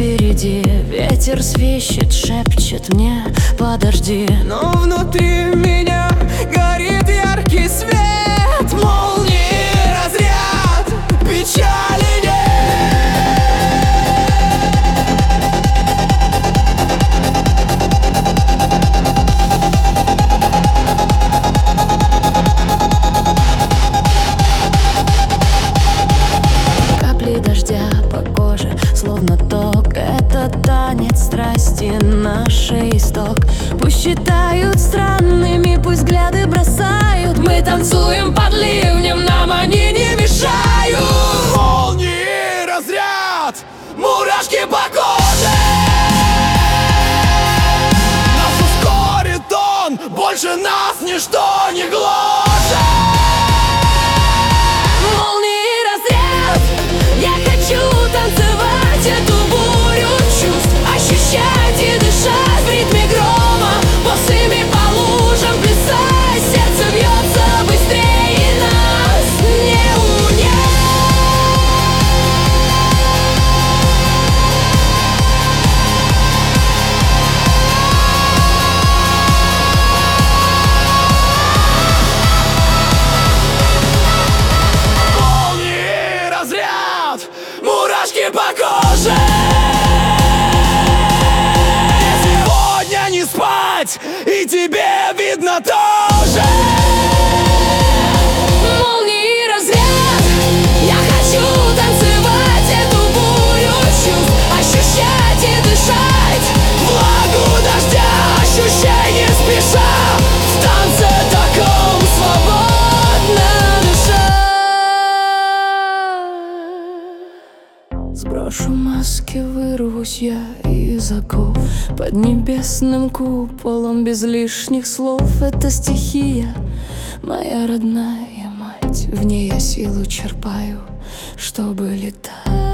впереди. Ветер свищет, шепчет мне: подожди. Но внутри меня горит яркий свет, молнии, разряд, печали нет. Капли дождя по коже, словно ток. Это танец страсти, наш исток. Пусть считают странными, пусть взгляды бросают. Мы танцуем под ливнем, нам они не мешают. Молнии, разряд, мурашки по коже. Нас ускорит он, больше нас ничто не гложет. Молнии, разряд, я хочу танцевать эту бурю чувств, ощущать и дышать в ритме грома, босыми по лужам плясать. Сердце бьется быстрее, нас не унять. Молнии, разряд, мурашки по коже. Сегодня не спать, и тебе видно тоже. Молнии, разряд, я хочу танцевать эту бурю чувств, ощущать и дышать Влагу дождя, ощущение спеша, в танце таком свободно дышать. Сброшу маски, вырвусь я из оков. Под небесным куполом без лишних слов. Это стихия, моя родная мать. В ней я силу черпаю, чтобы летать.